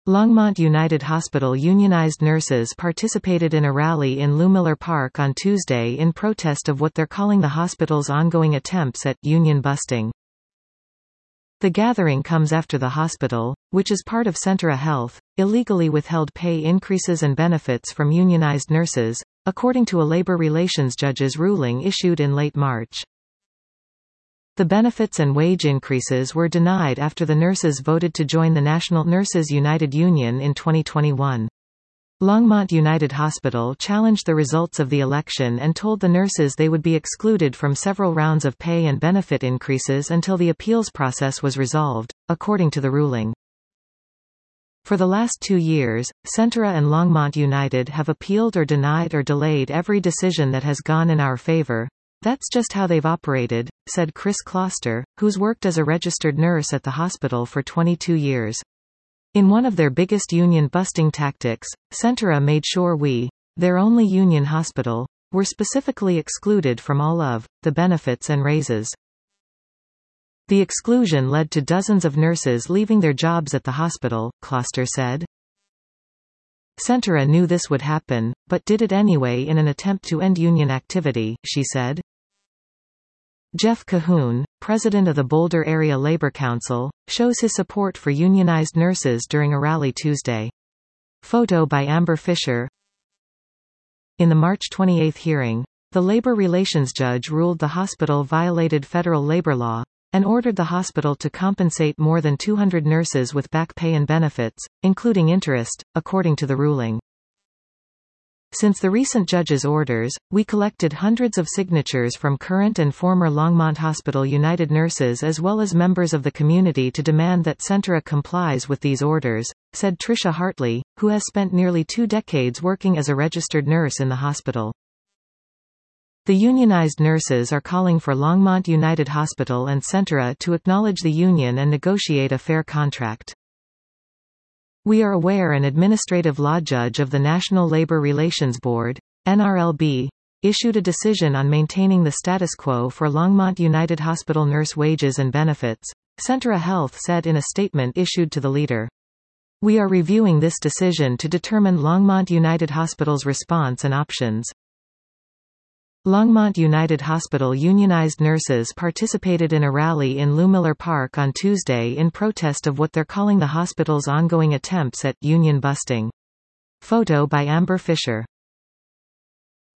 Longmont United Hospital unionized nurses participated in a rally in Loomiller Park on Tuesday in protest of what they're calling the hospital's ongoing attempts at union busting. The gathering comes after the hospital, which is part of Centra Health, illegally withheld pay increases and benefits from unionized nurses, according to a labor relations judge's ruling issued in late March. The benefits and wage increases were denied after the nurses voted to join the National Nurses United Union in 2021. Longmont United Hospital challenged the results of the election and told the nurses they would be excluded from several rounds of pay and benefit increases until the appeals process was resolved, according to the ruling. For the last 2 years, Centra and Longmont United have appealed or denied or delayed every decision that has gone in our favor. That's just how they've operated, said Chris Kloster, who's worked as a registered nurse at the hospital for 22 years. In one of their biggest union busting tactics, Centra made sure we, their only union hospital, were specifically excluded from all of the benefits and raises. The exclusion led to dozens of nurses leaving their jobs at the hospital, Kloster said. Centra knew this would happen, but did it anyway in an attempt to end union activity, she said. Jeff Cahoon, president of the Boulder Area Labor Council, shows his support for unionized nurses during a rally Tuesday. Photo by Amber Fisher. In the March 28 hearing, the labor relations judge ruled the hospital violated federal labor law, and ordered the hospital to compensate more than 200 nurses with back pay and benefits, including interest, according to the ruling. Since the recent judge's orders, we collected hundreds of signatures from current and former Longmont Hospital United nurses as well as members of the community to demand that Centra complies with these orders, said Tricia Hartley, who has spent nearly 2 decades working as a registered nurse in the hospital. The unionized nurses are calling for Longmont United Hospital and Centra to acknowledge the union and negotiate a fair contract. We are aware an administrative law judge of the National Labor Relations Board, NRLB, issued a decision on maintaining the status quo for Longmont United Hospital nurse wages and benefits, Centra Health said in a statement issued to the leader. We are reviewing this decision to determine Longmont United Hospital's response and options. Longmont United Hospital unionized nurses participated in a rally in Loomiller Park on Tuesday in protest of what they're calling the hospital's ongoing attempts at union busting. Photo by Amber Fisher.